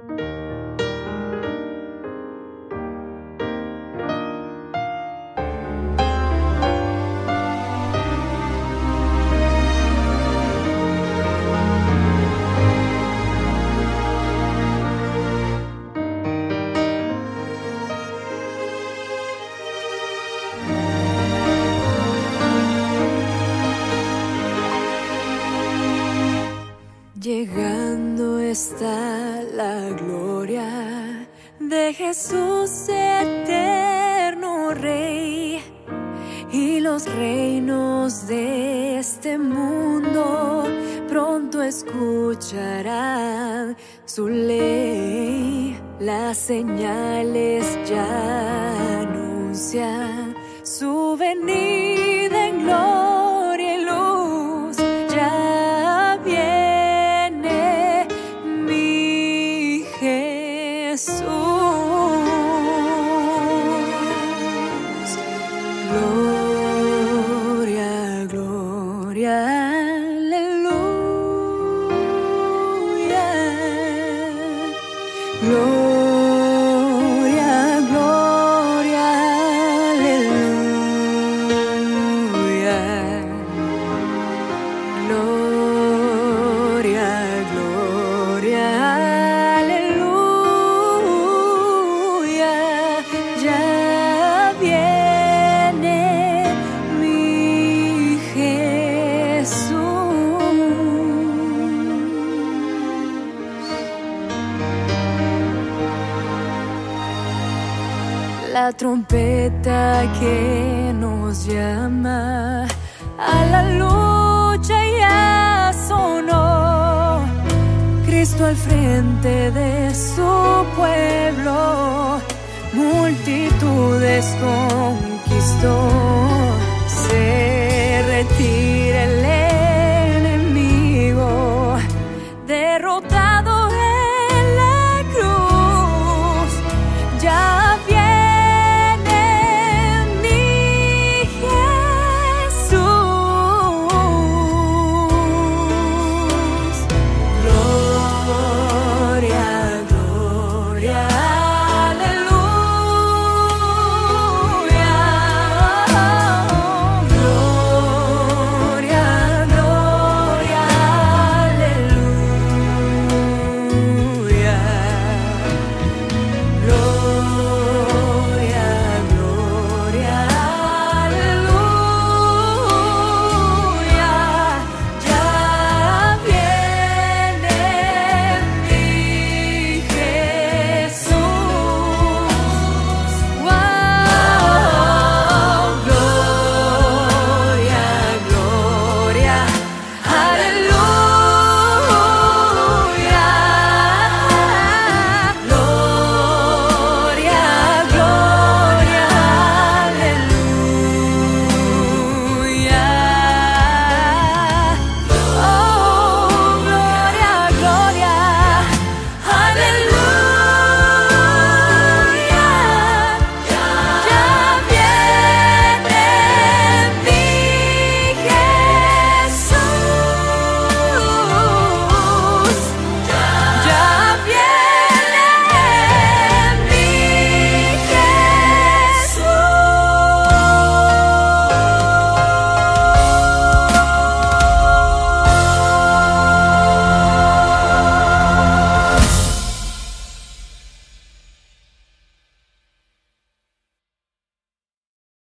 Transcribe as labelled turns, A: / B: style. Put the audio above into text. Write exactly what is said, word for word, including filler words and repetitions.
A: Llegando está la gloria de Jesús eterno Rey, y los reinos de este mundo pronto escucharán su ley. Las señales ya anuncian su venida en gloria y luz. Ya viene mi Jesús. Gloria, gloria, aleluya. Gloria, gloria, aleluya. Gloria, gloria, aleluya. Ya viene mi Jesús. La trompeta que nos llama a la lucha ya sonó. Cristo al frente de su pueblo, multitudes conquistó. Se retira el